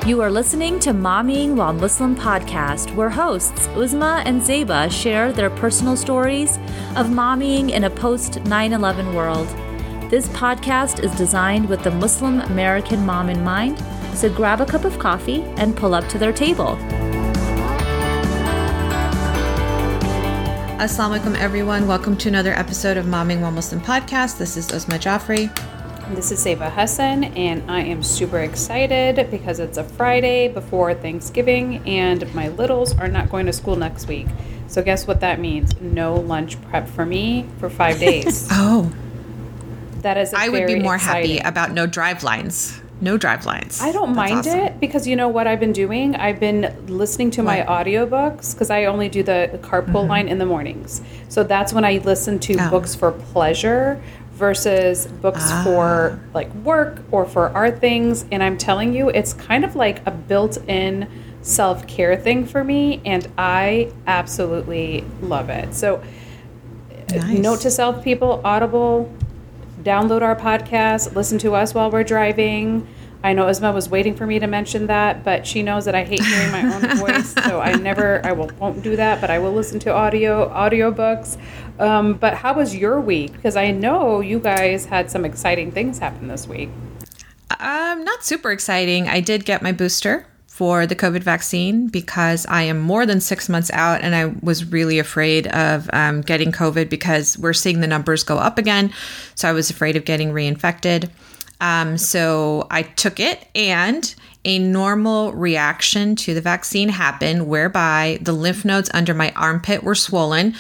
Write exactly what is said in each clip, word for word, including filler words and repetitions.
You are listening to Mommying While Muslim podcast, where hosts Uzma and Zeba share their personal stories of mommying in a post nine eleven world. This podcast is designed with the Muslim American mom in mind, so grab a cup of coffee and pull up to their table. Assalamu alaikum, everyone. Welcome to another episode of Mommying While Muslim podcast. This is Uzma Jaffrey. This is Zeba Hassan, and I am super excited because it's a Friday before Thanksgiving, and my littles are not going to school next week. So guess what that means? No lunch prep for me for five days. Oh. That is I would be more exciting. happy about no drive lines. No drive lines. I don't That's mind awesome. it because you know what I've been doing? I've been listening to my What? audiobooks because I only do the carpool Mm-hmm. line in the mornings. So that's when I listen to Oh. books for pleasure versus books Ah. for like work or for art things. And I'm telling you, it's kind of like a built-in self-care thing for me, and I absolutely love it. So Nice. note to self, people, Audible, download our podcast, listen to us while we're driving. I know Isma was waiting for me to mention that, but she knows that I hate hearing my own voice, so I never, I will, won't do that, but I will listen to audio, audiobooks. Um, but how was your week? Because I know you guys had some exciting things happen this week. Um, not super exciting. I did get my booster for the COVID vaccine because I am more than six months out, and I was really afraid of um, getting COVID because we're seeing the numbers go up again. So I was afraid of getting reinfected. Um, so I took it, and a normal reaction to the vaccine happened whereby the lymph nodes under my armpit were swollen,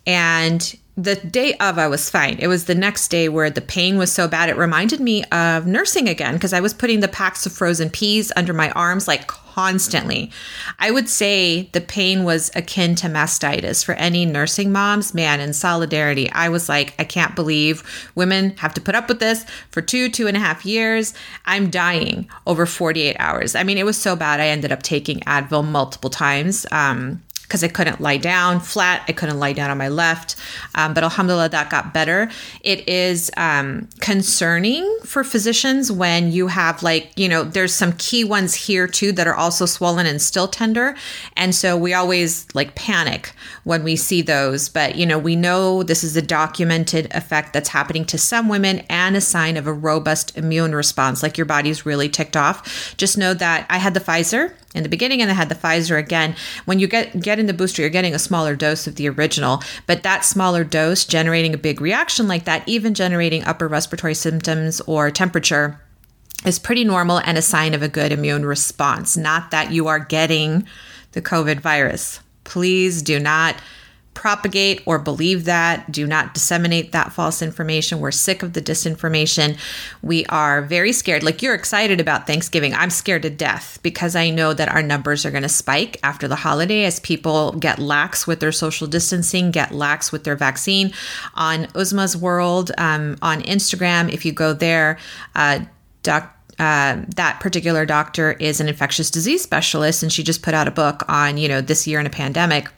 and the day of I was fine. It was the next day where the pain was so bad. It reminded me of nursing again because I was putting the packs of frozen peas under my arms like constantly. I would say the pain was akin to mastitis for any nursing moms. Man, in solidarity, I was like, I can't believe women have to put up with this for two, two and a half years. I'm dying over forty-eight hours. I mean, it was so bad. I ended up taking Advil multiple times. Um, because I couldn't lie down flat. I couldn't lie down on my left. Um, but alhamdulillah, that got better. It is um, concerning for physicians when you have like, you know, there's some key ones here too that are also swollen and still tender. And so we always like panic when we see those. But, you know, we know this is a documented effect that's happening to some women and a sign of a robust immune response, like your body's really ticked off. Just know that I had the Pfizer in the beginning, and I had the Pfizer again. When you get get in the booster, you're getting a smaller dose of the original, but that smaller dose generating a big reaction like that, even generating upper respiratory symptoms or temperature, is pretty normal and a sign of a good immune response, not that you are getting the COVID virus. Please do not propagate or believe that. Do not disseminate that false information. We're sick of the disinformation. We are very scared. Like, you're excited about Thanksgiving. I'm scared to death because I know that our numbers are going to spike after the holiday as people get lax with their social distancing, get lax with their vaccine. On Uzma's World, um, on Instagram, if you go there, uh, doc Uh, that particular doctor is an infectious disease specialist, and she just put out a book on, you know, this year in a pandemic.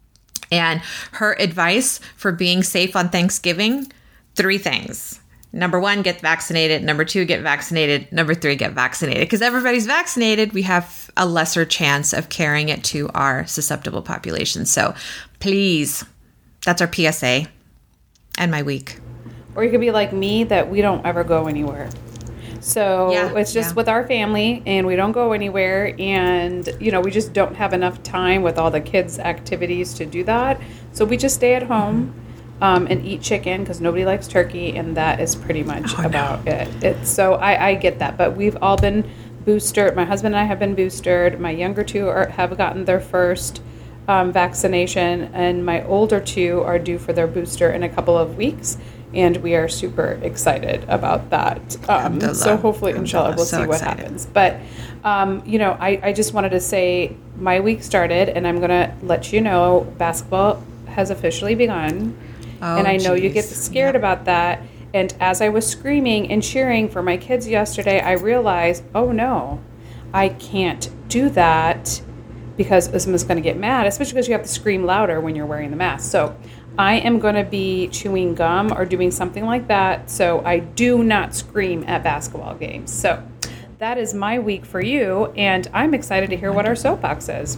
And her advice for being safe on Thanksgiving, three things. Number one, get vaccinated. Number two, get vaccinated. Number three, get vaccinated. Because everybody's vaccinated, we have a lesser chance of carrying it to our susceptible population. So please, that's our P S A and my week. Or you could be like me, that we don't ever go anywhere. So Yeah, it's just yeah. with our family, and we don't go anywhere, and you know, we just don't have enough time with all the kids' activities to do that. So we just stay at home um, and eat chicken because nobody likes turkey, and that is pretty much Oh, no. about it. It's so I, I get that, but we've all been boosted. My husband and I have been boosted. My younger two are, have gotten their first um, vaccination, and my older two are due for their booster in a couple of weeks. And we are super excited about that. Um, so hopefully, inshallah, we'll So see what excited. happens. But, um, you know, I, I just wanted to say my week started, and I'm going to let you know basketball has officially begun. Oh, and I know you get geez. scared Yep. about that. And as I was screaming and cheering for my kids yesterday, I realized, oh, no, I can't do that because Isma's going to get mad, especially because you have to scream louder when you're wearing the mask. So I am going to be chewing gum or doing something like that so I do not scream at basketball games. So that is my week for you, and I'm excited to hear what our soapbox is.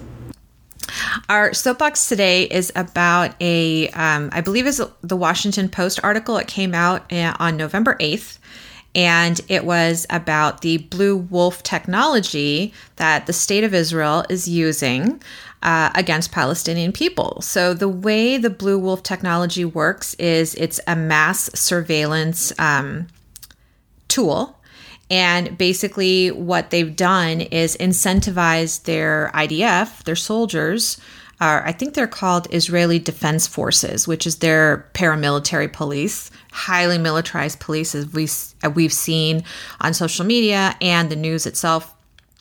Our soapbox today is about a, um, I believe is the Washington Post article. It came out on November eighth, and it was about the Blue Wolf technology that the state of Israel is using uh, against Palestinian people. So the way the Blue Wolf technology works is it's a mass surveillance um, tool. And basically what they've done is incentivize their I D F, their soldiers, uh, I think they're called Israeli Defense Forces, which is their paramilitary police, highly militarized police as we, we've seen on social media and the news itself.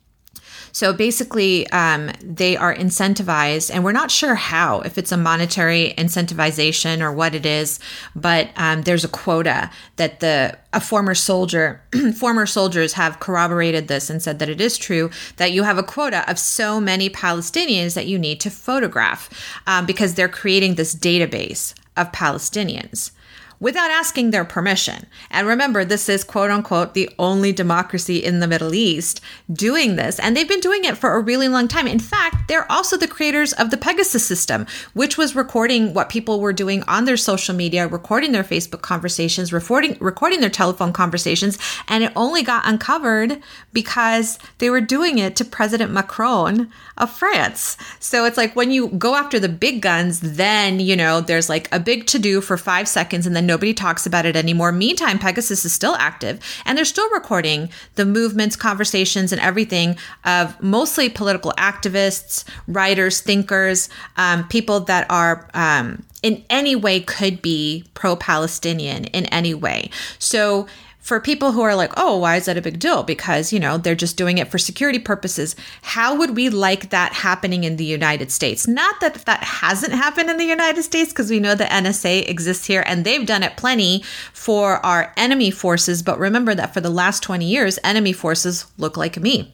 So basically, um, they are incentivized, and we're not sure how, if it's a monetary incentivization or what it is, but um, there's a quota that the a former soldier, former soldiers have corroborated this and said that it is true, that you have a quota of so many Palestinians that you need to photograph um, because they're creating this database of Palestinians without asking their permission. And remember, this is quote unquote the only democracy in the Middle East doing this. And they've been doing it for a really long time. In fact, they're also the creators of the Pegasus system, which was recording what people were doing on their social media, recording their Facebook conversations, recording, recording their telephone conversations. And it only got uncovered because they were doing it to President Macron of France. So it's like when you go after the big guns, then, you know, there's like a big to-do for five seconds and then nobody talks about it anymore. Meantime, Pegasus is still active and they're still recording the movements, conversations, and everything of mostly political activists, writers, thinkers, um, people that are um, in any way could be pro-Palestinian in any way. So for people who are like, oh, why is that a big deal? Because, you know, they're just doing it for security purposes. How would we like that happening in the United States? Not that that hasn't happened in the United States, because we know the N S A exists here and they've done it plenty for our enemy forces. But remember that for the last twenty years, enemy forces look like me.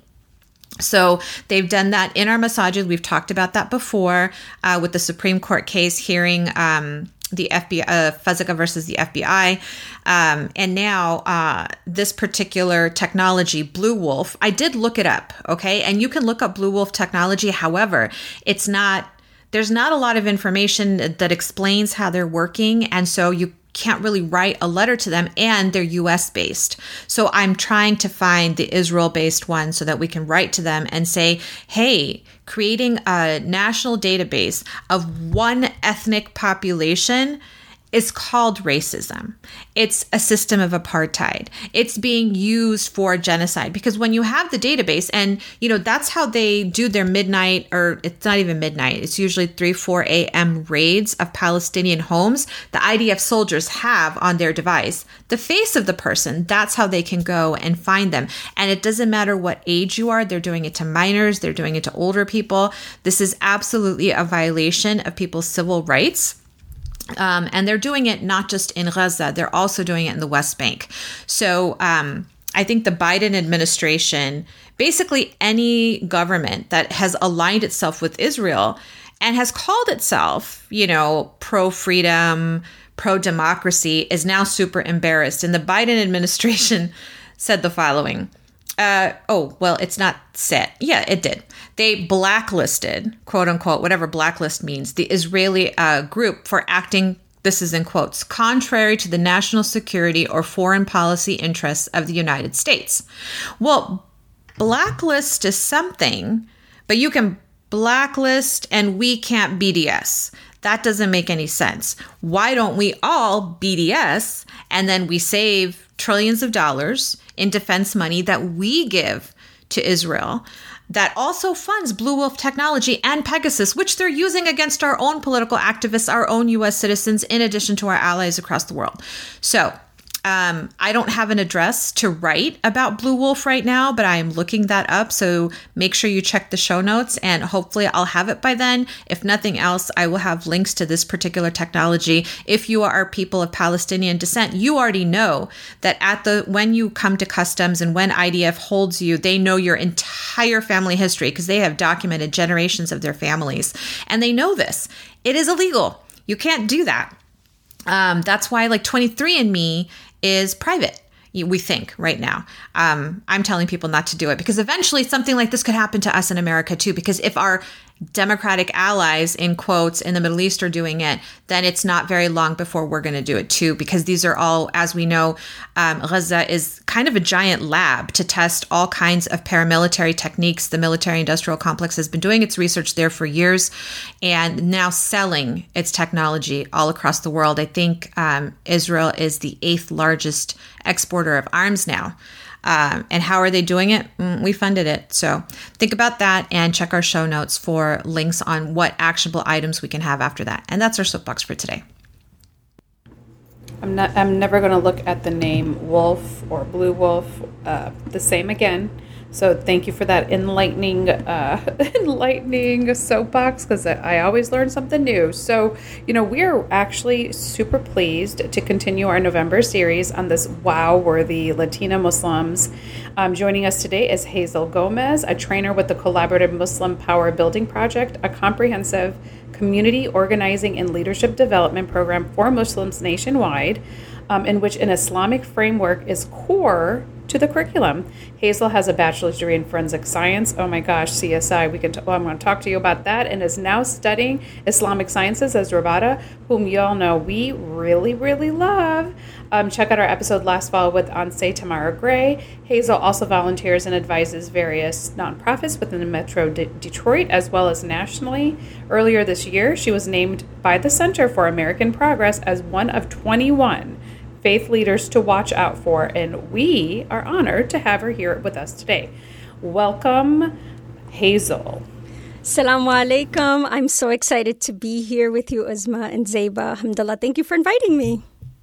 So they've done that in our masajid. We've talked about that before uh, with the Supreme Court case hearing um, the F B I, uh, Fezzik versus the F B I. Um, and now uh, this particular technology, Blue Wolf, I did look it up, okay? And you can look up Blue Wolf technology. However, it's not, there's not a lot of information that explains how they're working. And so you can't really write a letter to them, and they're U S based. So I'm trying to find the Israel based one so that we can write to them and say, hey, creating a national database of one ethnic population is called racism. It's a system of apartheid. It's being used for genocide, because when you have the database, and you know, that's how they do their midnight, or it's not even midnight, it's usually three, four a.m. raids of Palestinian homes. The I D F soldiers have on their device the face of the person. That's how they can go and find them. And it doesn't matter what age you are. They're doing it to minors. They're doing it to older people. This is absolutely a violation of people's civil rights. Um, and they're doing it not just in Gaza, they're also doing it in the West Bank. So um, I think the Biden administration, basically any government that has aligned itself with Israel and has called itself, you know, pro-freedom, pro-democracy, is now super embarrassed. And the Biden administration said the following. Uh, oh, well, it's not set. Yeah, it did. They blacklisted, quote unquote, whatever blacklist means, the Israeli uh, group for acting, this is in quotes, contrary to the national security or foreign policy interests of the United States. Well, blacklist is something, but you can blacklist and we can't B D S. That doesn't make any sense. Why don't we all B D S and then we save trillions of dollars in defense money that we give to Israel that also funds Blue Wolf technology and Pegasus, which they're using against our own political activists, our own U S citizens, in addition to our allies across the world. So Um, I don't have an address to write about Blue Wolf right now, but I am looking that up. So make sure you check the show notes and hopefully I'll have it by then. If nothing else, I will have links to this particular technology. If you are people of Palestinian descent, you already know that at the when you come to customs and when I D F holds you, they know your entire family history because they have documented generations of their families. And they know this. It is illegal. You can't do that. Um, that's why like twenty-three and me is private. we think right now. Um, I'm telling people not to do it because eventually something like this could happen to us in America too. Because if our democratic allies, in quotes, in the Middle East are doing it, then it's not very long before we're going to do it too. Because these are all, as we know, um, Gaza is kind of a giant lab to test all kinds of paramilitary techniques. The military industrial complex has been doing its research there for years and now selling its technology all across the world. I think um, Israel is the eighth largest exporter of arms now. Um, and how are they doing it? Mm, we funded it. So think about that and check our show notes for links on what actionable items we can have after that. And that's our soapbox for today. I'm not. I'm never going to look at the name Wolf or Blue Wolf uh, the same again. So thank you for that enlightening, uh, enlightening soapbox, because I always learn something new. So, you know, we are actually super pleased to continue our November series on this wow-worthy Latina Muslims. Um, joining us today is Hazel Gomez, a trainer with the Collaborative Muslim Power Building Project, a comprehensive community organizing and leadership development program for Muslims nationwide, um, in which an Islamic framework is core to the curriculum. Hazel has a bachelor's degree in forensic science. Oh my gosh, C S I. We can. T- well, I'm going to talk to you about that. And is now studying Islamic sciences as Rabata, whom you all know we really, really love. Um, check out our episode last fall with Anse Tamara Gray. Hazel also volunteers and advises various nonprofits within the Metro De- Detroit as well as nationally. Earlier this year, she was named by the Center for American Progress as one of twenty-one faith leaders to watch out for, and we are honored to have her here with us today. Welcome, Hazel. Assalamu alaikum. I'm so excited to be here with you, Uzma and Zeba. Alhamdulillah. Thank you for inviting me.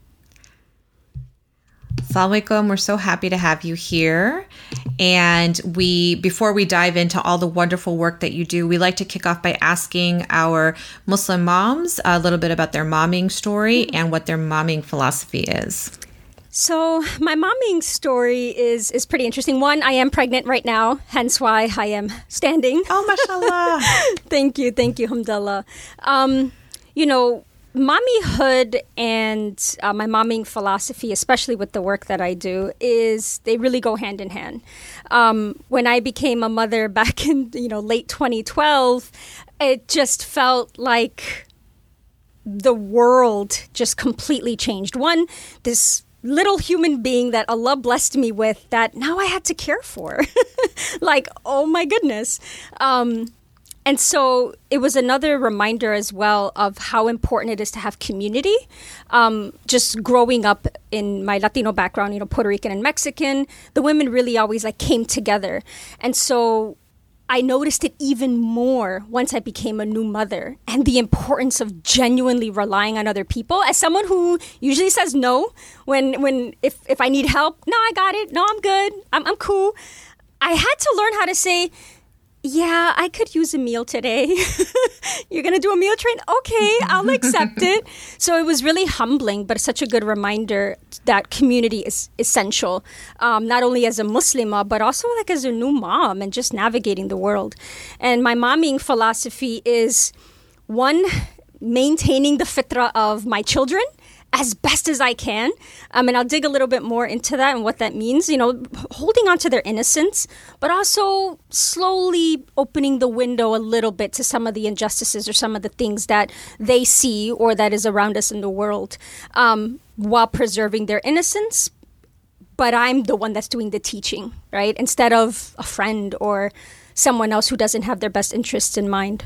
Assalamu alaikum. We're so happy to have you here. And we, before we dive into all the wonderful work that you do, we like to kick off by asking our Muslim moms a little bit about their momming story and what their momming philosophy is. So my momming story is is pretty interesting. One, I am pregnant right now, hence why I am standing. Oh, mashallah. Thank you. Thank you, alhamdulillah. Um, you know, mommyhood and uh, my momming philosophy, especially with the work that I do, is they really go hand in hand. Um, when I became a mother back in, you know, late twenty twelve, it just felt like the world just completely changed. One, this little human being that Allah blessed me with that now I had to care for. Like, oh my goodness. Um, And so it was another reminder as well of how important it is to have community. Um, just growing up in my Latino background, you know, Puerto Rican and Mexican, the women really always like came together. And so I noticed it even more once I became a new mother, and the importance of genuinely relying on other people. As someone who usually says no when when if, if I need help, no, I got it. No, I'm good. I'm I'm cool. I had to learn how to say, yeah, I could use a meal today. You're going to do a meal train? Okay, I'll accept it. So it was really humbling, but such a good reminder that community is essential, um, not only as a Muslimah, but also like as a new mom and just navigating the world. And my momming philosophy is, one, maintaining the fitrah of my children as best as I can. Um, and I'll dig a little bit more into that and what that means, you know, holding on to their innocence, but also slowly opening the window a little bit to some of the injustices or some of the things that they see or that is around us in the world, um, while preserving their innocence. But I'm the one that's doing the teaching, right? Instead of a friend or someone else who doesn't have their best interests in mind.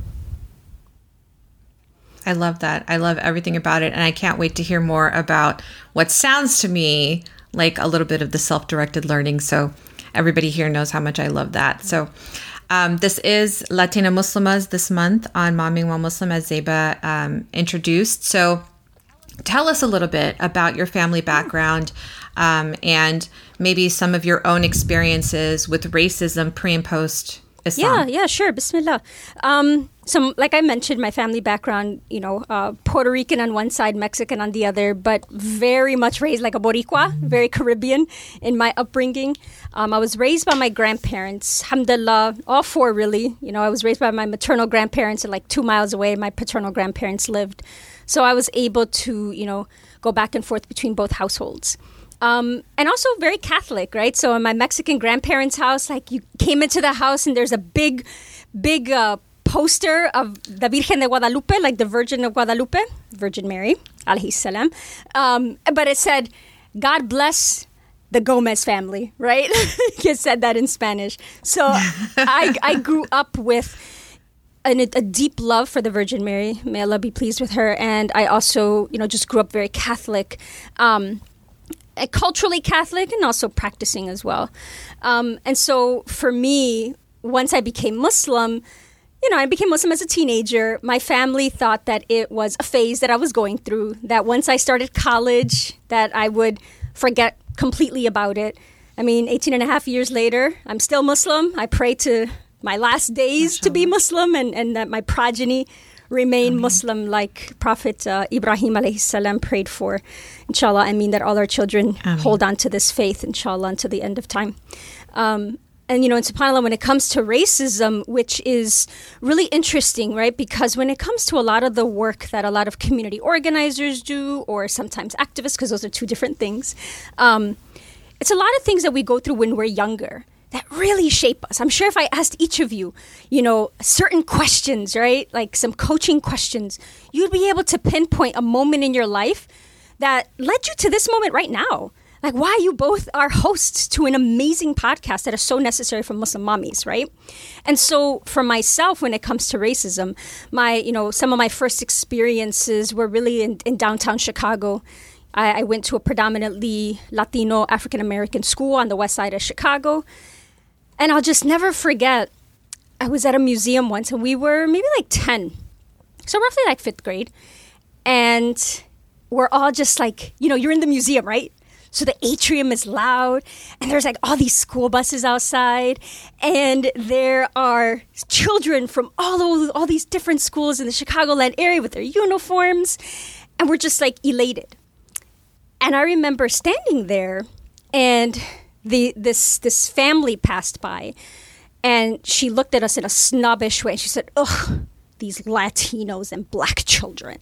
I love that. I love everything about it. And I can't wait to hear more about what sounds to me like a little bit of the self-directed learning. So everybody here knows how much I love that. So um, this is Latina Muslimas this month on Momming While Muslim, as Zeba um, introduced. So tell us a little bit about your family background um, and maybe some of your own experiences with racism pre and post Islam. Yeah, yeah, sure. Bismillah. Um, so like I mentioned, my family background, you know, uh, Puerto Rican on one side, Mexican on the other, but very much raised like a Boricua, very Caribbean in my upbringing. Um, I was raised by my grandparents, alhamdulillah, all four really. You know, I was raised by my maternal grandparents and like two miles away, my paternal grandparents lived. So I was able to, you know, go back and forth between both households. Um, and also very Catholic, right? So in my Mexican grandparents' house, like you came into the house and there's a big, big uh, poster of the Virgen de Guadalupe, like the Virgin of Guadalupe, Virgin Mary, alayhi salam. Um, but it said, God bless the Gomez family, right? It said that in Spanish. So I, I grew up with an, a deep love for the Virgin Mary. May Allah be pleased with her. And I also, you know, just grew up very Catholic, um, culturally Catholic, and also practicing as well. Um, and so for me, once I became Muslim, you know, I became Muslim as a teenager. My family thought that it was a phase that I was going through, that once I started college, that I would forget completely about it. I mean, eighteen and a half years later, I'm still Muslim. I pray to my last days to be Muslim, and, and that my progeny remain Ameen. Muslim like Prophet uh, Ibrahim alayhi salam prayed for. Inshallah, I mean that all our children Ameen. Hold on to this faith, inshallah, until the end of time. Um, and, you know, and subhanAllah, when it comes to racism, which is really interesting, right? Because when it comes to a lot of the work that a lot of community organizers do, or sometimes activists, because those are two different things, um, it's a lot of things that we go through when we're younger that really shape us. I'm sure if I asked each of you, you know, certain questions, right? Like some coaching questions, you'd be able to pinpoint a moment in your life that led you to this moment right now. Like why you both are hosts to an amazing podcast that is so necessary for Muslim mommies, right? And so for myself, when it comes to racism, my, you know, some of my first experiences were really in, in downtown Chicago. I, I went to a predominantly Latino African-American school on the west side of Chicago. And I'll just never forget, I was at a museum once and we were maybe like ten. So roughly like fifth grade. And we're all just like, you know, you're in the museum, right? So the atrium is loud and there's like all these school buses outside. And there are children from all over, all these different schools in the Chicagoland area with their uniforms. And we're just like elated. And I remember standing there and The this this family passed by, and she looked at us in a snobbish way, and she said, "Ugh, these Latinos and black children."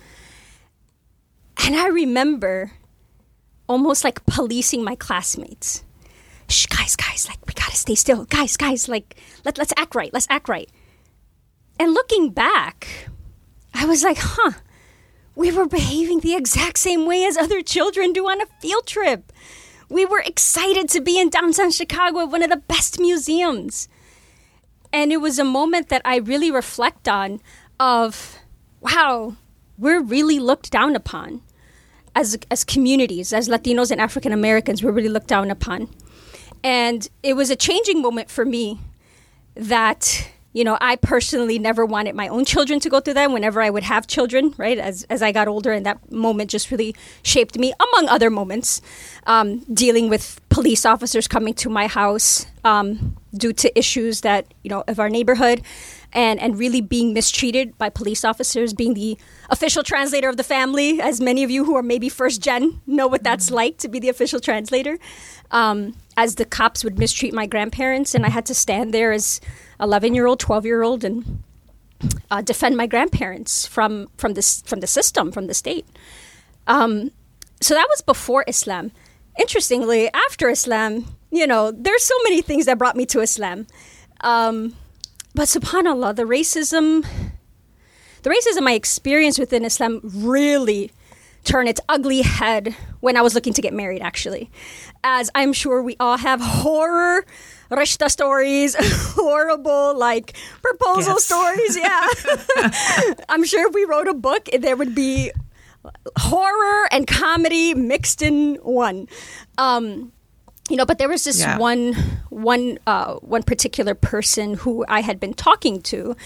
And I remember almost like policing my classmates. Shh, guys, guys, like we gotta stay still. Guys, guys, like let let's act right. Let's act right. And looking back, I was like, huh, we were behaving the exact same way as other children do on a field trip. We were excited to be in downtown Chicago at one of the best museums. And it was a moment that I really reflect on of, wow, we're really looked down upon as as communities, as Latinos and African Americans, we're really looked down upon. And it was a changing moment for me that, you know, I personally never wanted my own children to go through that whenever I would have children, right? As as I got older, and that moment just really shaped me, among other moments, um, dealing with police officers coming to my house um, due to issues that, you know, of our neighborhood, and, and really being mistreated by police officers, being the official translator of the family, as many of you who are maybe first gen know what that's like to be the official translator, um, as the cops would mistreat my grandparents, and I had to stand there as eleven-year-old, twelve-year-old, and uh, defend my grandparents from from this from the system, from the state. Um, so that was before Islam. Interestingly, after Islam, you know, there's so many things that brought me to Islam. Um, but subhanAllah, the racism, the racism I experienced within Islam really turned its ugly head when I was looking to get married, actually. As I'm sure we all have horror rishta stories, horrible, like, proposal yes. stories, yeah. I'm sure if we wrote a book, there would be horror and comedy mixed in one. Um, you know, but there was this yeah. one, one, uh, one particular person who I had been talking to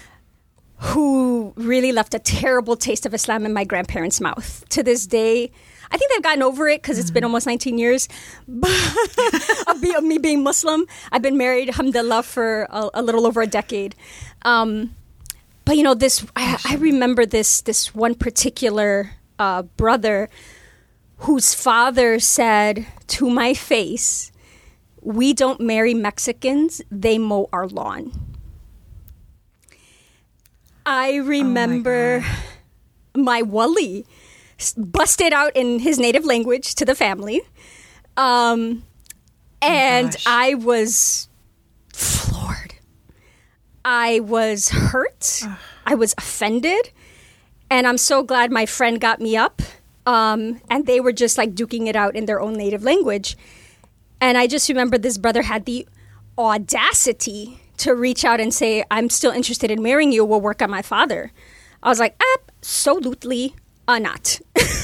who really left a terrible taste of Islam in my grandparents' mouth. To this day, I think they've gotten over it because it's been almost nineteen years of, be, of me being Muslim. I've been married, alhamdulillah, for a, a little over a decade. Um, but, you know, this I, I remember this this one particular uh, brother whose father said to my face, "We don't marry Mexicans, they mow our lawn." I remember oh my, my wali busted out in his native language to the family. Um, and Gosh. I was floored. I was hurt. I was offended. And I'm so glad my friend got me up. Um, and they were just like duking it out in their own native language. And I just remember this brother had the audacity to reach out and say, I'm still interested in marrying you. We'll work on my father. I was like, absolutely not.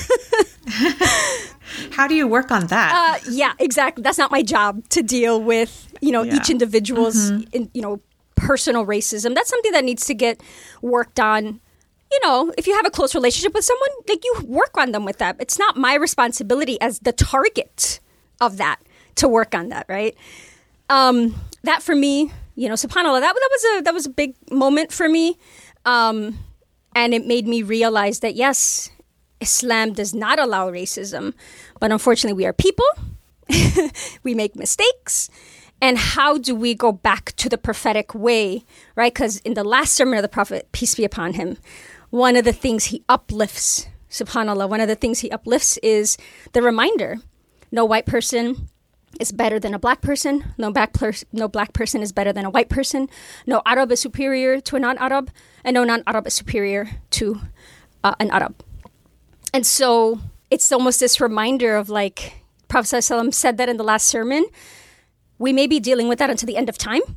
How do you work on that? Uh, yeah, exactly. That's not my job to deal with, you know, Yeah. each individual's, Mm-hmm. in, you know, personal racism. That's something that needs to get worked on. You know, if you have a close relationship with someone, like you work on them with that. It's not my responsibility as the target of that to work on that, right? Um, that for me, you know, subhanAllah, that, that was a that was a big moment for me. Um, and it made me realize that, yes, Islam does not allow racism, but unfortunately we are people. We make mistakes. And how do we go back to the prophetic way, right? Because in the last sermon of the Prophet, peace be upon him, one of the things he uplifts, subhanAllah, one of the things he uplifts is the reminder, no white person is better than a black person. No black, pers- no black person is better than a white person. No Arab is superior to a non-Arab. And no non-Arab is superior to uh, an Arab. And so it's almost this reminder of like, Prophet ﷺ said that in the last sermon. We may be dealing with that until the end of time.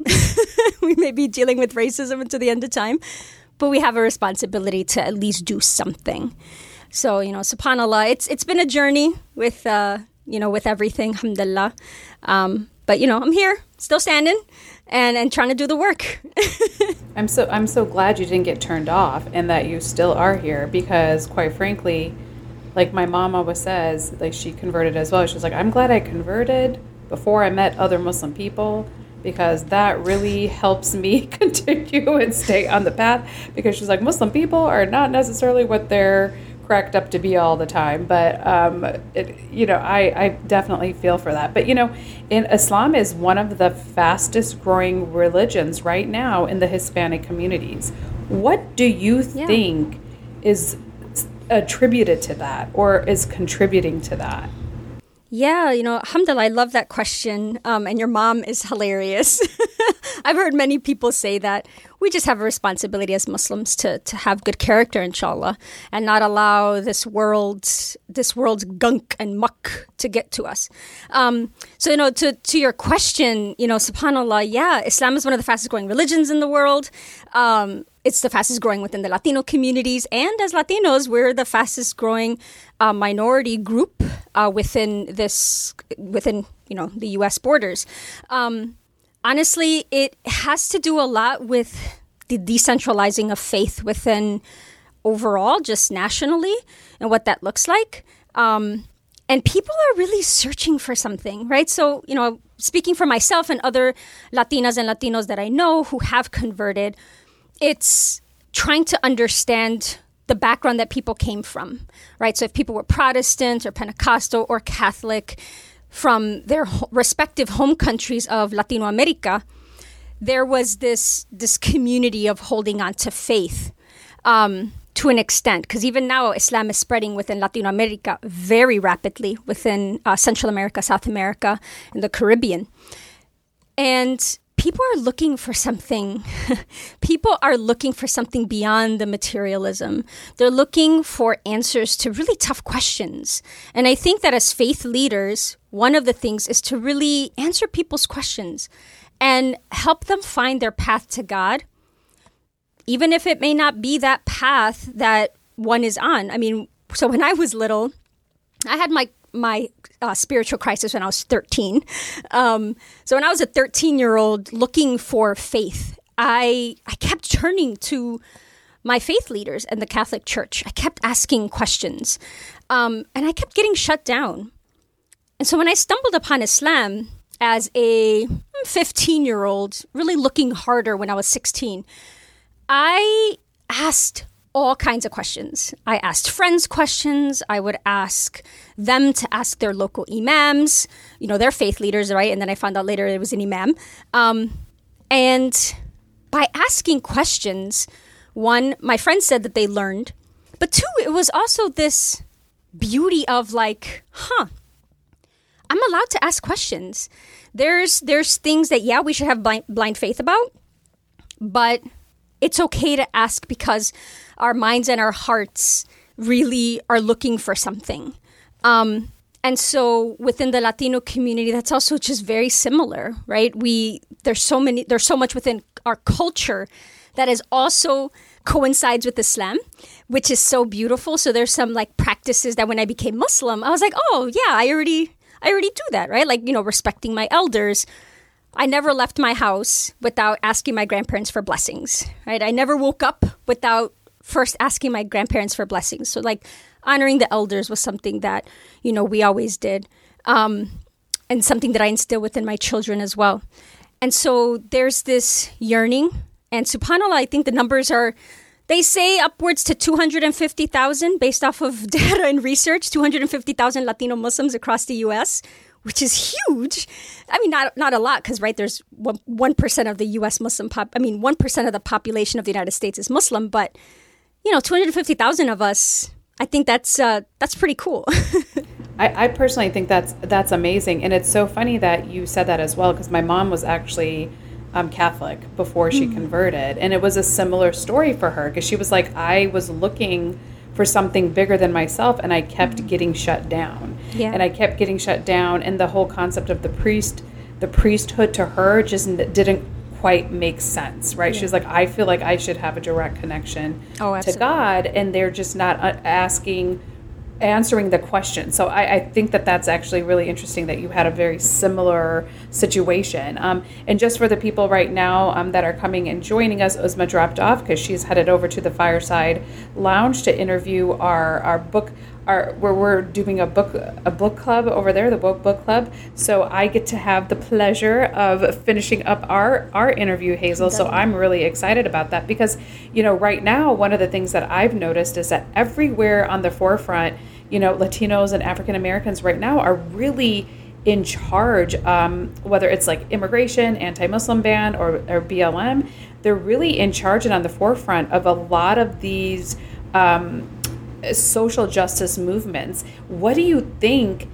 We may be dealing with racism until the end of time. But we have a responsibility to at least do something. So, you know, subhanAllah, it's it's been a journey with, uh, you know, with everything, alhamdulillah. Um, but, you know, I'm here, still standing and, and trying to do the work. I'm so I'm so glad you didn't get turned off and that you still are here because, quite frankly, like my mom always says, like she converted as well. She's like, I'm glad I converted before I met other Muslim people because that really helps me continue and stay on the path because she's like, Muslim people are not necessarily what they're cracked up to be all the time. But, um, it, you know, I, I definitely feel for that. But, you know, in Islam is one of the fastest growing religions right now in the Hispanic communities. What do you Yeah. think is attributed to that or is contributing to that? Yeah, you know, alhamdulillah, I love that question. Um, and your mom is hilarious. I've heard many people say that we just have a responsibility as Muslims to, to have good character, inshallah, and not allow this world, this world's gunk and muck to get to us. Um, so, you know, to, to your question, you know, subhanAllah, yeah, Islam is one of the fastest growing religions in the world. Um, It's the fastest growing within the Latino communities. And as Latinos, we're the fastest growing uh, minority group uh, within this, within, you know, the U S borders. Um, honestly, it has to do a lot with the decentralizing of faith within overall, just nationally, and what that looks like. Um, and people are really searching for something, right? So, you know, speaking for myself and other Latinas and Latinos that I know who have converted, it's trying to understand the background that people came from, right? So if people were Protestant or Pentecostal or Catholic from their ho- respective home countries of Latino America, there was this this community of holding on to faith um, to an extent. Because even now, Islam is spreading within Latino America very rapidly, within uh, Central America, South America, and the Caribbean. And people are looking for something. People are looking for something beyond the materialism. They're looking for answers to really tough questions. And I think that as faith leaders, one of the things is to really answer people's questions and help them find their path to God, even if it may not be that path that one is on. I mean, so when I was little, I had my my uh, spiritual crisis when I was thirteen. Um, so when I was a thirteen-year-old looking for faith, I I kept turning to my faith leaders in the Catholic Church. I kept asking questions, um, and I kept getting shut down. And so when I stumbled upon Islam as a fifteen-year-old, really looking harder when I was sixteen, I asked all kinds of questions. I asked friends questions. I would ask them to ask their local imams, you know, their faith leaders, right? And then I found out later it was an imam. Um, and by asking questions, one, my friends said that they learned. But two, it was also this beauty of like, huh, I'm allowed to ask questions. There's there's things that, yeah, we should have blind, blind faith about, but it's okay to ask because our minds and our hearts really are looking for something. Um, and so within the Latino community, that's also just very similar, right? We there's so many, there's so much within our culture that is also coincides with Islam, which is so beautiful. So there's some like practices that when I became Muslim, I was like, oh yeah, I already, I already do that, right? Like, you know, respecting my elders. I never left my house without asking my grandparents for blessings, right? I never woke up without first asking my grandparents for blessings. So like honoring the elders was something that, you know, we always did. Um, and something that I instill within my children as well. And so there's this yearning. And subhanAllah, I think the numbers are, they say upwards to two hundred fifty thousand based off of data and research, two hundred fifty thousand Latino Muslims across the U S, which is huge. I mean, not not a lot because, right, there's one percent of the U S Muslim pop. I mean, one percent of the population of the United States is Muslim. But, you know, two hundred fifty thousand of us, I think that's uh, that's pretty cool. I, I personally think that's that's amazing. And it's so funny that you said that as well, because my mom was actually um, Catholic before she mm. converted. And it was a similar story for her because she was like, I was looking for something bigger than myself and I kept mm. getting shut down. Yeah. And I kept getting shut down. And the whole concept of the priest, the priesthood to her just didn't quite make sense, right? Yeah. She was like, I feel like I should have a direct connection oh, to God. And they're just not asking answering the question. So I, I think that that's actually really interesting that you had a very similar situation. Um, and just for the people right now um, that are coming and joining us, Uzma dropped off because she's headed over to the Fireside Lounge to interview our our book, our where we're doing a book a book club over there, the Woke Book Club. So I get to have the pleasure of finishing up our our interview, Hazel. So I'm really excited about that because, you know, right now one of the things that I've noticed is that everywhere on the forefront, you know, Latinos and African Americans right now are really in charge, um, whether it's like immigration, anti-Muslim ban, or, or B L M. They're really in charge and on the forefront of a lot of these um, social justice movements. What do you think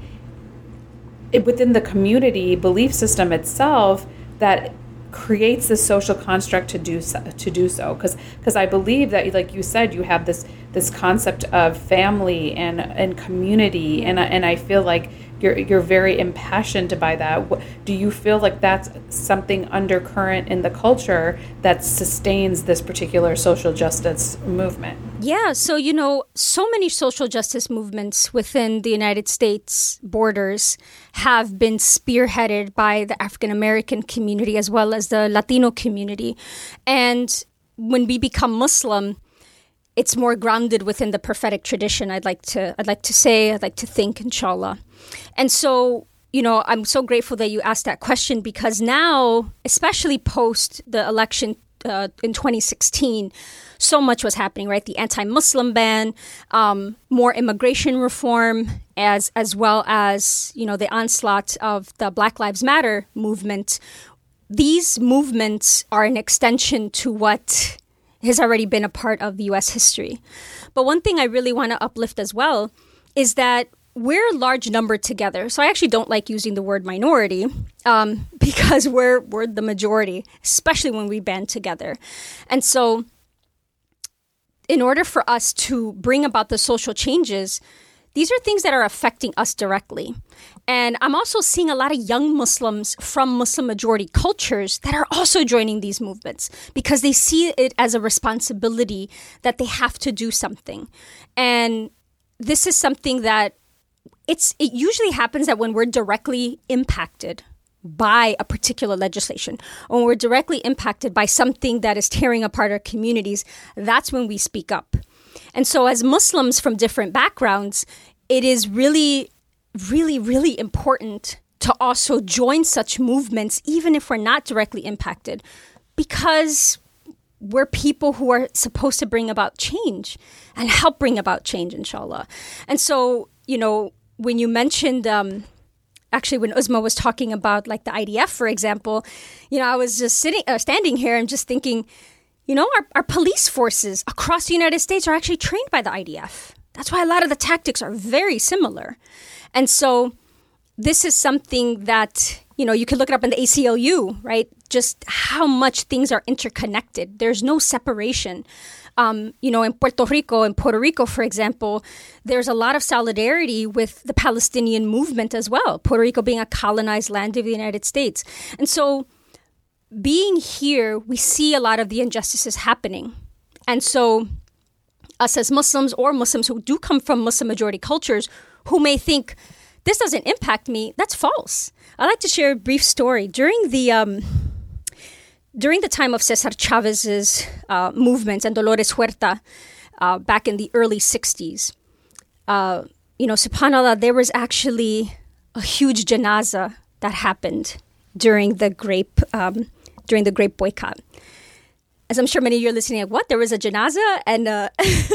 within the community belief system itself that creates this social construct to do so, to do so? Because because I believe that, like you said, you have this this concept of family and and community, and and I feel like you're you're very impassioned by that. Do you feel like that's something undercurrent in the culture that sustains this particular social justice movement? Yeah, so, you know, so many social justice movements within the United States borders have been spearheaded by the African American community as well as the Latino community. And when we become Muslim, it's more grounded within the prophetic tradition, I'd like to I'd like to say, I'd like to think, inshallah. And so, you know, I'm so grateful that you asked that question because now, especially post the election uh, in twenty sixteen, so much was happening, right? The anti-Muslim ban, um, more immigration reform, as as well as, you know, the onslaught of the Black Lives Matter movement. These movements are an extension to what has already been a part of U S history. But one thing I really want to uplift as well is that we're a large number together. So I actually don't like using the word minority um, because we're we're the majority, especially when we band together. And so in order for us to bring about the social changes, these are things that are affecting us directly. And I'm also seeing a lot of young Muslims from Muslim majority cultures that are also joining these movements because they see it as a responsibility that they have to do something. And this is something that it's it usually happens that when we're directly impacted by a particular legislation, or when we're directly impacted by something that is tearing apart our communities, that's when we speak up. And so as Muslims from different backgrounds, it is really, really, really important to also join such movements, even if we're not directly impacted, because we're people who are supposed to bring about change and help bring about change, inshallah. And so, you know, when you mentioned, um, actually when Uzma was talking about like the I D F, for example, you know, I was just sitting, uh, standing here and just thinking, you know, our, our police forces across the United States are actually trained by the I D F, That's why a lot of the tactics are very similar. And so this is something that, you know, you can look it up in the A C L U, right? Just how much things are interconnected. There's no separation. Um, you know, in Puerto Rico and Puerto Rico, for example, there's a lot of solidarity with the Palestinian movement as well, Puerto Rico being a colonized land of the United States. And so being here, we see a lot of the injustices happening. And so us as Muslims or Muslims who do come from Muslim majority cultures who may think, this doesn't impact me, that's false. I'd like to share a brief story. During the um, during the time of Cesar Chavez's uh, movements and Dolores Huerta uh, back in the early sixties, uh, you know, subhanAllah, there was actually a huge janazah that happened during the grape um, during the grape boycott. As I'm sure many of you are listening, like, what? There was a janazah and uh,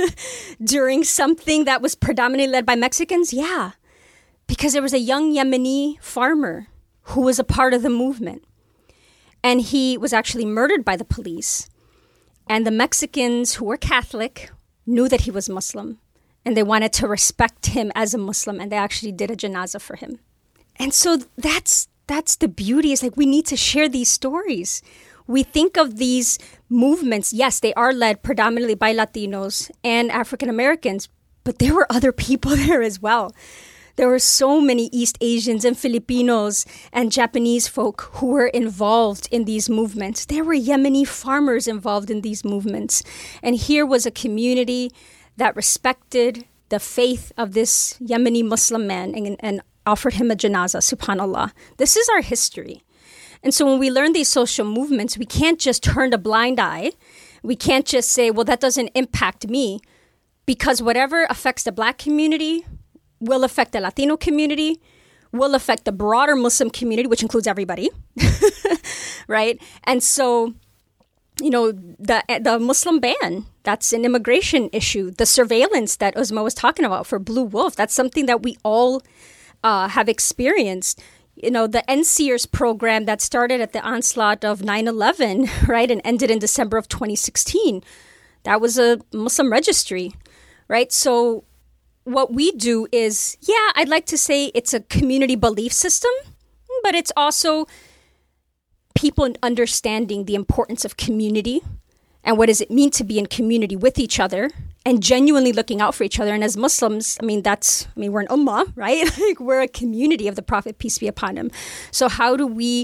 during something that was predominantly led by Mexicans? Yeah, because there was a young Yemeni farmer who was a part of the movement. And he was actually murdered by the police. And the Mexicans who were Catholic knew that he was Muslim. And they wanted to respect him as a Muslim. And they actually did a janazah for him. And so that's that's the beauty. Is like we need to share these stories. We think of these movements. Yes, they are led predominantly by Latinos and African Americans. But there were other people there as well. There were so many East Asians and Filipinos and Japanese folk who were involved in these movements. There were Yemeni farmers involved in these movements. And here was a community that respected the faith of this Yemeni Muslim man and, and offered him a janazah, subhanAllah. This is our history. And so when we learn these social movements, we can't just turn a blind eye. We can't just say, well, that doesn't impact me, because whatever affects the Black community will affect the Latino community, will affect the broader Muslim community, which includes everybody, right? And so, you know, the the Muslim ban, that's an immigration issue. The surveillance that Uzma was talking about for Blue Wolf, that's something that we all uh, have experienced. You know, the N C E R S program that started at the onslaught of nine eleven, right, and ended in December of twenty sixteen, that was a Muslim registry, right? So what we do is, yeah, I'd like to say it's a community belief system, but it's also people understanding the importance of community and what does it mean to be in community with each other and genuinely looking out for each other. And as Muslims, I mean, that's, I mean, we're an ummah, right? Like we're a community of the Prophet, peace be upon him. So how do we,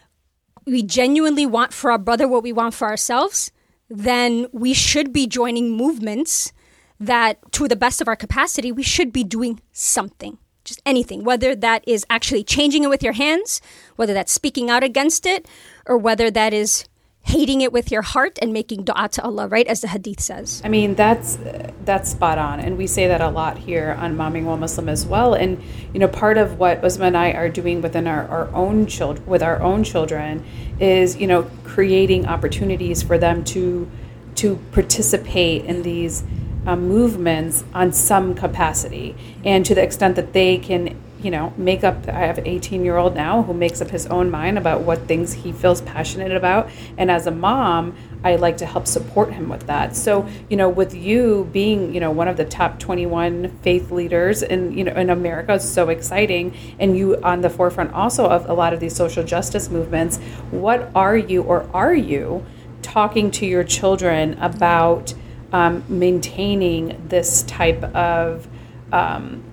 we genuinely want for our brother what we want for ourselves? Then we should be joining movements that to the best of our capacity, we should be doing something, just anything, whether that is actually changing it with your hands, whether that's speaking out against it, or whether that is hating it with your heart and making dua to Allah, right? As the hadith says. I mean, that's that's spot on. And we say that a lot here on Momming While Muslim as well. And, you know, part of what Uzma and I are doing within our, our own children, with our own children is, you know, creating opportunities for them to to participate in these Um, movements on some capacity, and to the extent that they can, you know, make up. I have an eighteen year old now who makes up his own mind about what things he feels passionate about, and as a mom, I like to help support him with that. So, you know, with you being, you know, one of the top twenty-one faith leaders in, you know, in America is so exciting, and you on the forefront also of a lot of these social justice movements. What are you, or are you, talking to your children about Um, maintaining this type of, um,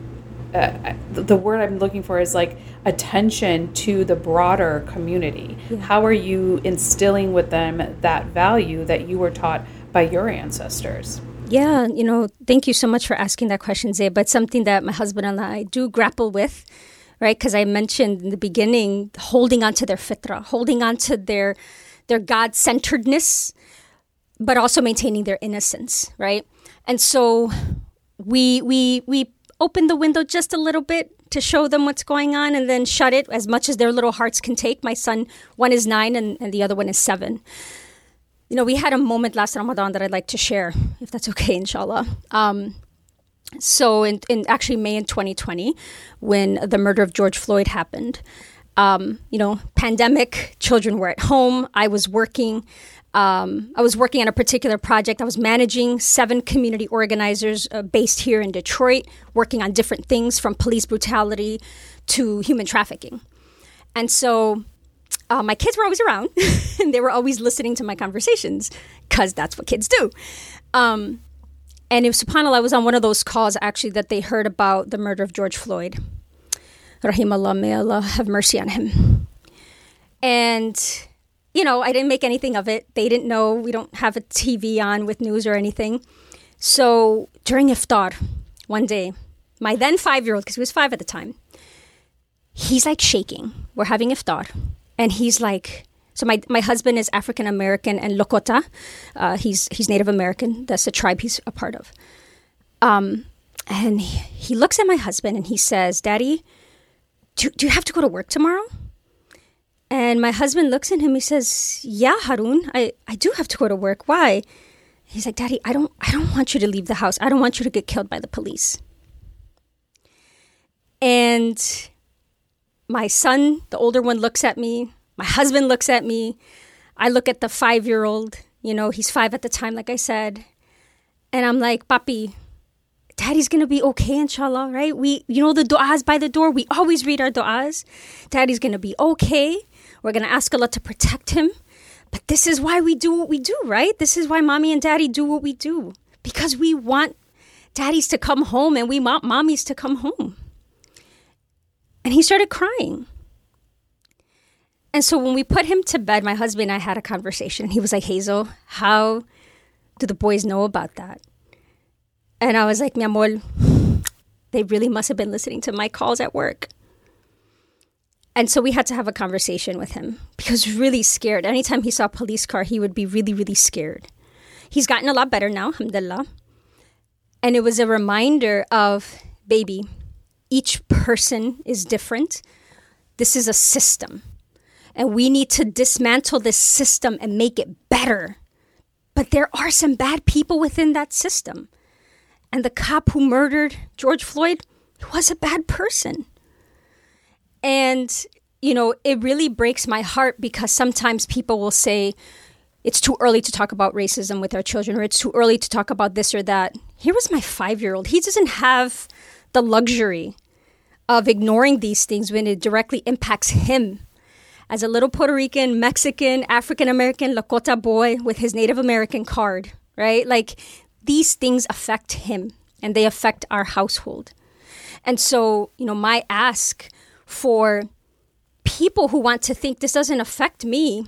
uh, the word I'm looking for is like attention to the broader community? Yeah. How are you instilling with them that value that you were taught by your ancestors? Yeah, you know, thank you so much for asking that question, Zay, but something that my husband and I do grapple with, right? Because I mentioned in the beginning, holding on to their fitrah, holding on to their, their God-centeredness, but also maintaining their innocence, right? And so we we we open the window just a little bit to show them what's going on and then shut it as much as their little hearts can take. My son, one is nine and, and the other one is seven. You know, we had a moment last Ramadan that I'd like to share, if that's okay, inshallah. Um, so in, in actually May in twenty twenty, when the murder of George Floyd happened, um, you know, pandemic, children were at home, I was working. Um, I was working on a particular project. I was managing seven community organizers uh, based here in Detroit, working on different things from police brutality to human trafficking. And so uh, my kids were always around and they were always listening to my conversations because that's what kids do. Um, and it was, subhanAllah, I was on one of those calls actually that they heard about the murder of George Floyd. Rahimallah, may Allah have mercy on him. And you know, I didn't make anything of it. They didn't know. We don't have a T V on with news or anything. So during iftar, one day, my then five-year-old, because he was five at the time, he's like shaking. We're having iftar. And he's like, so my, my husband is African-American and Lakota. Uh, he's he's Native American. That's the tribe he's a part of. Um, and he, he looks at my husband and he says, Daddy, do, do you have to go to work tomorrow? And my husband looks at him. He says, yeah, Harun, I, I do have to go to work. Why? He's like, Daddy, I don't I don't want you to leave the house. I don't want you to get killed by the police. And my son, the older one, looks at me. My husband looks at me. I look at the five-year-old. You know, he's five at the time, like I said. And I'm like, Papi, Daddy's going to be okay, inshallah, right? We, you know, the du'as by the door, we always read our du'as. Daddy's going to be okay. We're going to ask Allah to protect him. But this is why we do what we do, right? This is why mommy and daddy do what we do. Because we want daddies to come home and we want mommies to come home. And he started crying. And so when we put him to bed, my husband and I had a conversation. He was like, Hazel, how do the boys know about that? And I was like, mi amor, they really must have been listening to my calls at work. And so we had to have a conversation with him because he was really scared. Anytime he saw a police car, he would be really, really scared. He's gotten a lot better now, alhamdulillah. And it was a reminder of, baby, each person is different. This is a system. And we need to dismantle this system and make it better. But there are some bad people within that system. And the cop who murdered George Floyd was a bad person. And, you know, it really breaks my heart because sometimes people will say, it's too early to talk about racism with our children, or it's too early to talk about this or that. Here was my five-year-old. He doesn't have the luxury of ignoring these things when it directly impacts him. As a little Puerto Rican, Mexican, African-American, Lakota boy with his Native American card, right? Like, these things affect him and they affect our household. And so, you know, my ask for people who want to think this doesn't affect me,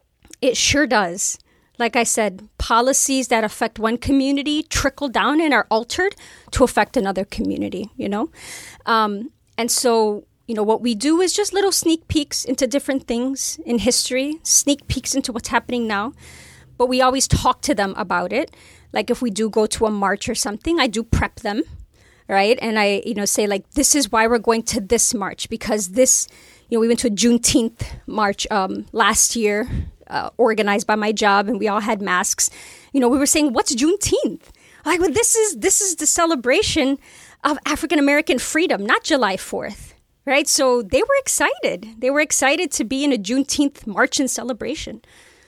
it sure does. Like I said, policies that affect one community trickle down and are altered to affect another community, you know? Um, and so, you know, what we do is just little sneak peeks into different things in history, sneak peeks into what's happening now. But we always talk to them about it. Like if we do go to a march or something, I do prep them, right? And I, you know, say like, this is why we're going to this march because this, you know, we went to a Juneteenth march um, last year, uh, organized by my job, and we all had masks. You know, we were saying, what's Juneteenth? Like, well, this is this is the celebration of African American freedom, not July fourth, right? So they were excited. They were excited to be in a Juneteenth march and celebration.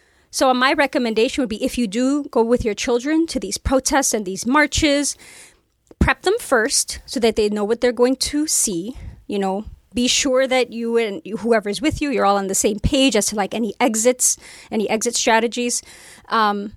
So my recommendation would be if you do go with your children to these protests and these marches, prep them first so that they know what they're going to see. You know, be sure that you and whoever's with you, you're all on the same page as to like any exits, any exit strategies. Um,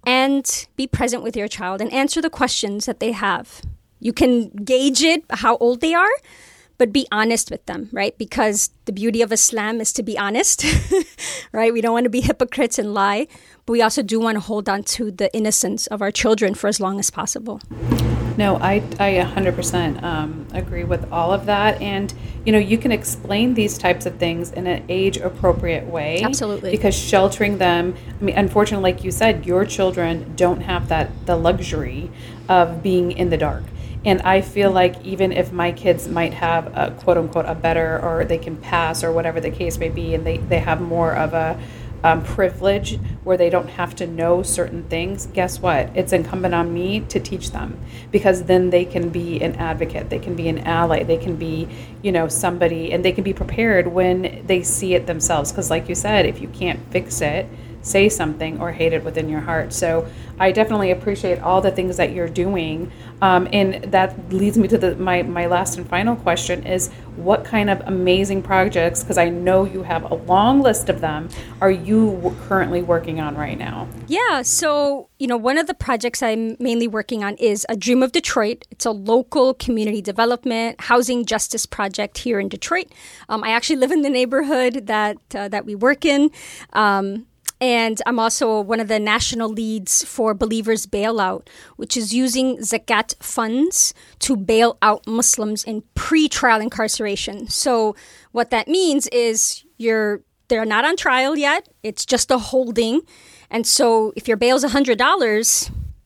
and be present with your child and answer the questions that they have. You can gauge it, how old they are, but be honest with them, right? Because the beauty of Islam is to be honest, right? We don't want to be hypocrites and lie, but we also do want to hold on to the innocence of our children for as long as possible. No, I, I one hundred percent um, agree with all of that. And, you know, you can explain these types of things in an age-appropriate way. Absolutely. Because sheltering them, I mean, unfortunately, like you said, your children don't have that the luxury of being in the dark. And I feel like even if my kids might have a quote unquote a better, or they can pass or whatever the case may be, and they, they have more of a um, privilege where they don't have to know certain things, guess what? It's incumbent on me to teach them, because then they can be an advocate, they can be an ally, they can be, you know, somebody, and they can be prepared when they see it themselves. Because like you said, if you can't fix it, say something or hate it within your heart. So I definitely appreciate all the things that you're doing. Um, and that leads me to the my, my last and final question is, what kind of amazing projects, because I know you have a long list of them, are you w- currently working on right now? Yeah, so, you know, one of the projects I'm mainly working on is A Dream of Detroit. It's a local community development, housing justice project here in Detroit. Um, I actually live in the neighborhood that uh, that we work in. Um, And I'm also one of the national leads for Believers Bailout, which is using Zakat funds to bail out Muslims in pre-trial incarceration. So what that means is you're they're not on trial yet. It's just a holding. And so if your bail is one hundred dollars,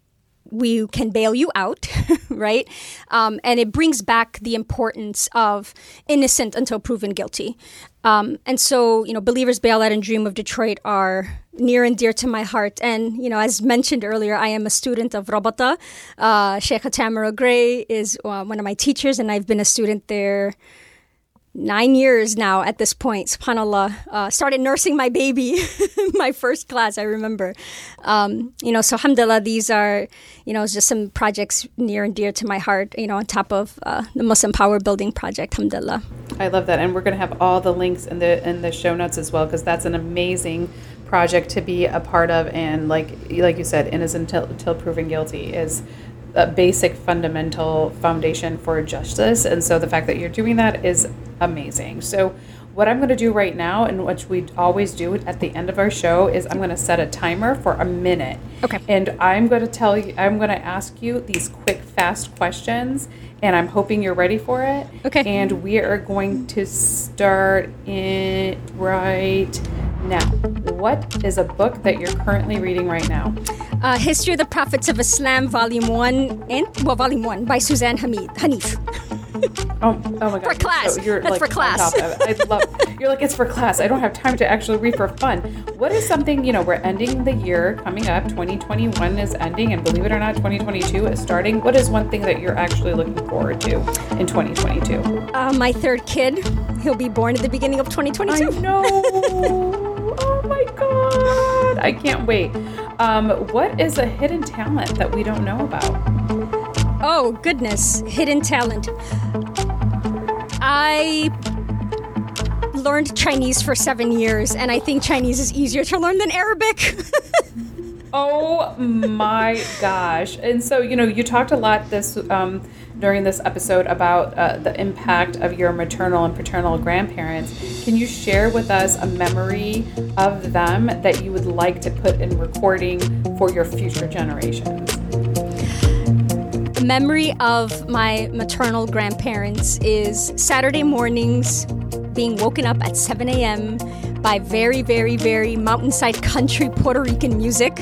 we can bail you out, right? Um, and it brings back the importance of innocent until proven guilty. Um, and so, you know, Believers Bailout and Dream of Detroit are near and dear to my heart. And, you know, as mentioned earlier, I am a student of Rabata. Uh, Sheikha Tamara Gray is uh, one of my teachers, and I've been a student there nine years now at this point. SubhanAllah. Uh, started nursing my baby, my first class, I remember. Um, you know, so alhamdulillah, these are, you know, just some projects near and dear to my heart, you know, on top of uh, the Muslim Power Building Project, alhamdulillah. I love that. And we're going to have all the links in the in the show notes as well, because that's an amazing project to be a part of. And like like you said, innocent until, until proven guilty is a basic fundamental foundation for justice. And so the fact that you're doing that is amazing. So what I'm going to do right now, and what we always do at the end of our show, is I'm going to set a timer for a minute. Okay. And I'm going to tell you, I'm going to ask you these quick, fast questions, and I'm hoping you're ready for it. Okay. And we are going to start it right now. What is a book that you're currently reading right now? Uh, History of the Prophets of Islam, Volume one, and, well, Volume one by Suzanne Hamid, Hanif. Oh, oh my God. For class. So you're That's like for class. on top of it. I love, you're like, it's for class. I don't have time to actually read for fun. What is something, you know, we're ending the year coming up. twenty twenty-one is ending, and believe it or not, twenty twenty-two is starting. What is one thing that you're actually looking forward to in twenty twenty-two? Uh, my third kid. He'll be born at the beginning of twenty twenty-two. I know. Oh my God. I can't wait. Um, what is a hidden talent that we don't know about? Oh, goodness. Hidden talent. I learned Chinese for seven years, and I think Chinese is easier to learn than Arabic. Oh my gosh. And so, you know, you talked a lot this um, during this episode about uh, the impact of your maternal and paternal grandparents. Can you share with us a memory of them that you would like to put in recording for your future generations? The memory of my maternal grandparents is Saturday mornings being woken up at seven a.m. by very, very, very mountainside country Puerto Rican music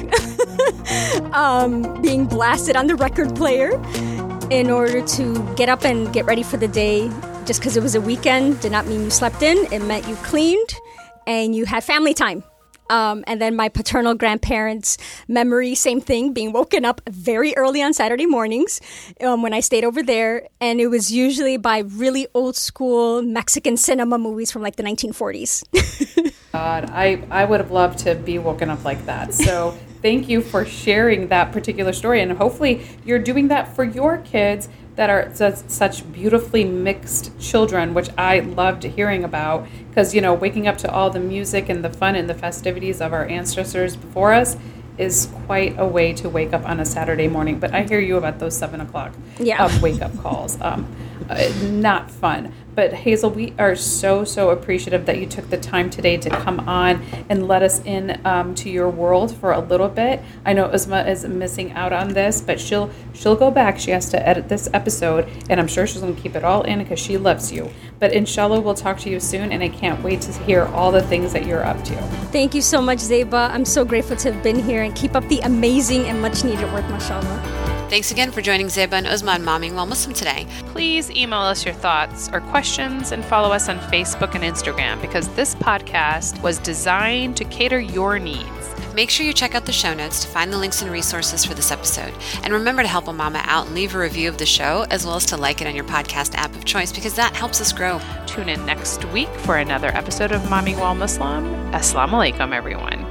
um, being blasted on the record player in order to get up and get ready for the day. Just because it was a weekend did not mean you slept in. It meant you cleaned and you had family time. Um, and then my paternal grandparents' memory, same thing, being woken up very early on Saturday mornings um, when I stayed over there. And it was usually by really old school Mexican cinema movies from like the nineteen forties. God, I, I would have loved to be woken up like that. So thank you for sharing that particular story. And hopefully you're doing that for your kids that are such, such beautifully mixed children, which I loved hearing about. Because, you know, waking up to all the music and the fun and the festivities of our ancestors before us is quite a way to wake up on a Saturday morning. But I hear you about those seven o'clock Yeah. um, wake up calls. Um, uh, not fun. But Hazel, we are so, so appreciative that you took the time today to come on and let us in um, to your world for a little bit. I know Uzma is missing out on this, but she'll she'll go back. She has to edit this episode, and I'm sure she's going to keep it all in because she loves you. But inshallah, we'll talk to you soon, and I can't wait to hear all the things that you're up to. Thank you so much, Zeba. I'm so grateful to have been here, and keep up the amazing and much needed work, mashallah. Thanks again for joining Zeba and Uzma on Momming While Muslim today. Please email us your thoughts or questions and follow us on Facebook and Instagram, because this podcast was designed to cater your needs. Make sure you check out the show notes to find the links and resources for this episode. And remember to help a mama out and leave a review of the show, as well as to like it on your podcast app of choice, because that helps us grow. Tune in next week for another episode of Momming While Muslim. Assalamu alaikum, everyone.